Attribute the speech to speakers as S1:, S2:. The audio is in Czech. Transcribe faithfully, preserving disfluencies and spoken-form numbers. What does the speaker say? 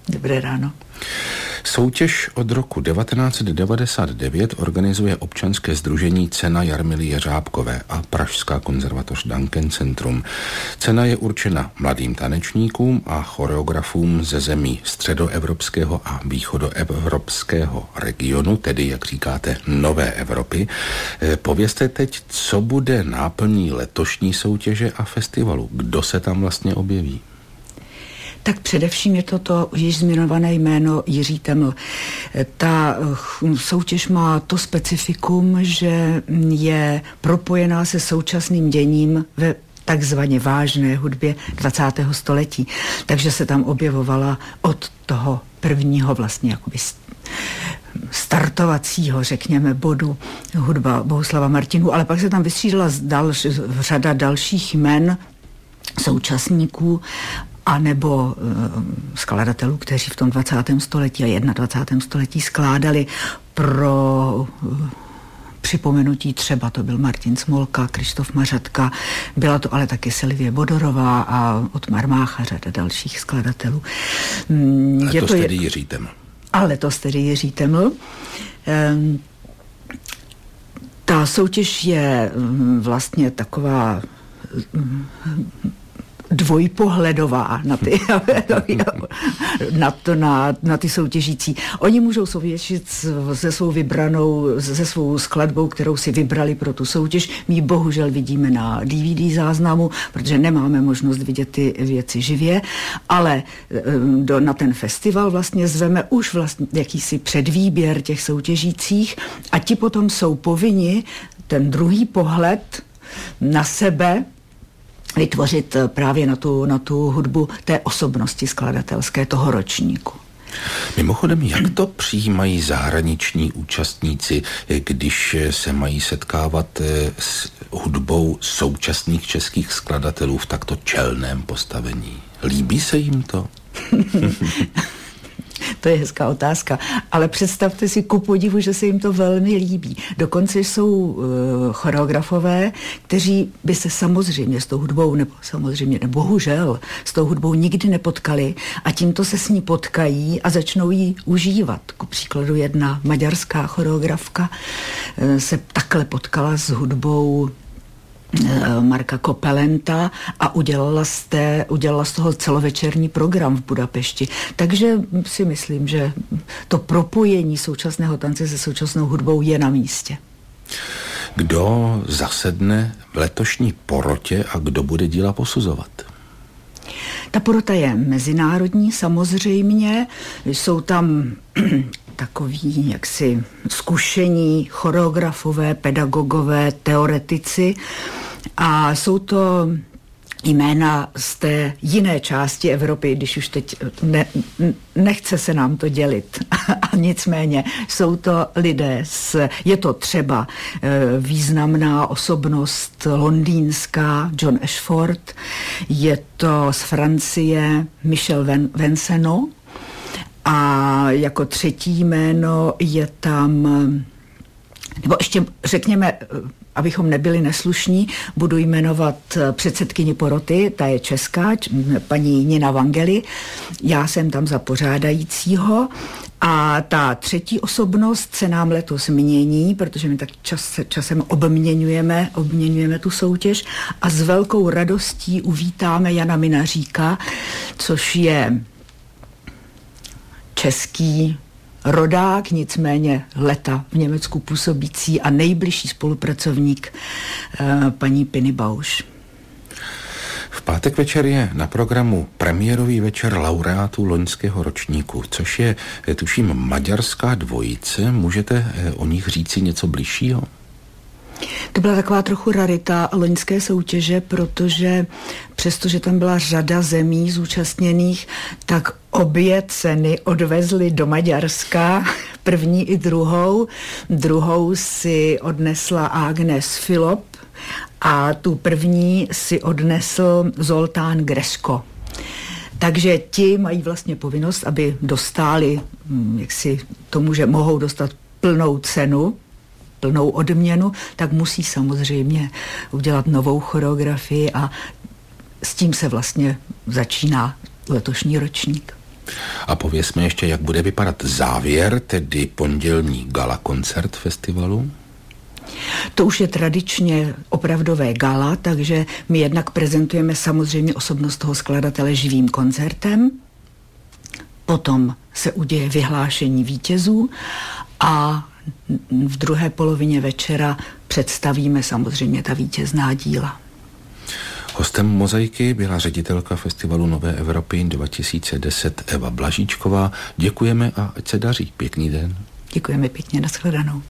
S1: Dobré ráno.
S2: Soutěž od roku devatenáct set devadesát devět organizuje občanské sdružení Cena Jarmily Jeřábkové a Pražská konzervatoř Duncan Centrum. Cena je určena mladým tanečníkům a choreografům ze zemí středoevropského a východoevropského regionu, tedy, jak říkáte, Nové Evropy. Povězte teď, co bude náplní letošní soutěže a festivalu. Kdo se tam vlastně objeví?
S1: Tak především je to to již zmiňované jméno Jiří Teml. Ta soutěž má to specifikum, že je propojená se současným děním ve takzvaně vážné hudbě dvacátého století. Takže se tam objevovala od toho prvního vlastně jakoby startovacího, řekněme, bodu hudba Bohuslava Martinů, ale pak se tam vystřídala dalš, řada dalších jmen současníků a nebo uh, skladatelů, kteří v tom dvacátém století a dvacátém prvním století skládali pro uh, připomenutí, třeba to byl Martin Smolka, Krištof Mařatka, byla to ale taky Silvie Bodorová a Otmar Mácha, řada dalších skladatelů.
S2: Mm, letos tedy je... Jiří Teml.
S1: A letos tedy Jiří Teml. Um, ta soutěž je um, vlastně taková um, dvojpohledová na ty, na, to, na, na ty soutěžící. Oni můžou soutěžit se svou vybranou, se svou skladbou, kterou si vybrali pro tu soutěž. My bohužel vidíme na D V D záznamu, protože nemáme možnost vidět ty věci živě, ale do, na ten festival vlastně zveme už vlastně jakýsi předvýběr těch soutěžících a ti potom jsou povinni ten druhý pohled na sebe vytvořit právě na tu, na tu hudbu té osobnosti skladatelské toho ročníku.
S2: Mimochodem, jak to přijímají zahraniční účastníci, když se mají setkávat s hudbou současných českých skladatelů v takto čelném postavení? Líbí se jim to?
S1: To je hezká otázka, ale představte si ku podivu, že se jim to velmi líbí. Dokonce jsou uh, choreografové, kteří by se samozřejmě s tou hudbou, nebo samozřejmě, nebo bohužel, s tou hudbou nikdy nepotkali a tímto se s ní potkají a začnou ji užívat. Ku příkladu jedna maďarská choreografka uh, se takhle potkala s hudbou Marka Kopelenta a udělala z, té, udělala z toho celovečerní program v Budapešti. Takže si myslím, že to propojení současného tance se současnou hudbou je na místě.
S2: Kdo zasedne v letošní porotě a kdo bude díla posuzovat?
S1: Ta porota je mezinárodní samozřejmě, jsou tam takoví jaksi zkušení choreografové, pedagogové, teoretici a jsou to jména z té jiné části Evropy, když už teď ne, nechce se nám to dělit. A nicméně jsou to lidé, z, je to třeba e, významná osobnost londýnská John Ashford, je to z Francie Michel Vincenot a jako třetí jméno je tam, nebo ještě řekněme, abychom nebyli neslušní, budu jmenovat předsedkyni poroty, ta je česká, paní Nina Vangeli, já jsem tam za pořádajícího a ta třetí osobnost se nám letos mění, protože my tak čas, časem obměňujeme, obměňujeme tu soutěž a s velkou radostí uvítáme Jana Minaříka, což je český rodák, nicméně leta v Německu působící a nejbližší spolupracovník eh, paní Piny Bausch.
S2: V pátek večer je na programu premiérový večer laureátů loňského ročníku, což je, tuším, maďarská dvojice. Můžete o nich říci něco bližšího?
S1: To byla taková trochu rarita loňské soutěže, protože přestože tam byla řada zemí zúčastněných, tak obě ceny odvezly do Maďarska, první i druhou. Druhou si odnesla Agnes Filop a tu první si odnesl Zoltán Gresko. Takže ti mají vlastně povinnost, aby dostali, jak si tomu, že mohou dostat plnou cenu, plnou odměnu, tak musí samozřejmě udělat novou choreografii a s tím se vlastně začíná letošní ročník.
S2: A povězme ještě, jak bude vypadat závěr, tedy pondělní gala koncert festivalu.
S1: To už je tradičně opravdové gala, takže my jednak prezentujeme samozřejmě osobnost toho skladatele živým koncertem, potom se uděje vyhlášení vítězů a v druhé polovině večera představíme samozřejmě ta vítězná díla.
S2: Hostem Mozaiky byla ředitelka festivalu Nové Evropy dva tisíce deset Eva Blažíčková. Děkujeme a ať se daří. Pěkný den.
S1: Děkujeme pěkně, nashledanou.